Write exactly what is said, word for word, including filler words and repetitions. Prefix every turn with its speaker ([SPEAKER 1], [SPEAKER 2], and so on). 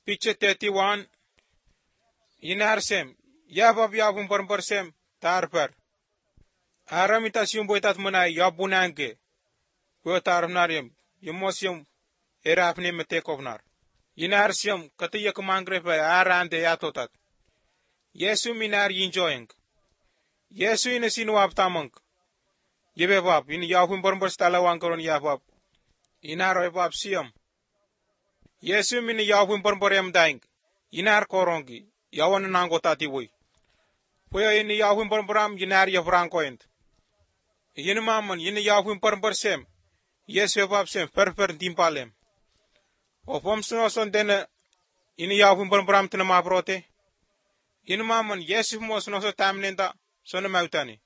[SPEAKER 1] Picture thirty-one. Inar sem. Yabab yabun por sem. Tarper. Aramitas yung boitat muna yabunange. Kwe tarnarium. Yumosium. Erapne metekovnar. Inar sem. Kati yakumangre pa arande yatotat. Yesu minar enjoying. Yesu ina sinuap tamang. Yebe bab. In yabun por stala wangkaron yabab. Inar bab siam. Yesu mini yabun por em daing. Inar korongi. Yawan nangota tiwoy. Puya ini yahwin perperam yinar ya francoint. Yin maman yin yahwin perpersem. Yes webab sem perper timpalem. O pom sno son dena ini yahwin perperam tina ma prote. Yin maman yes mo sno so tamnenta sona mautani.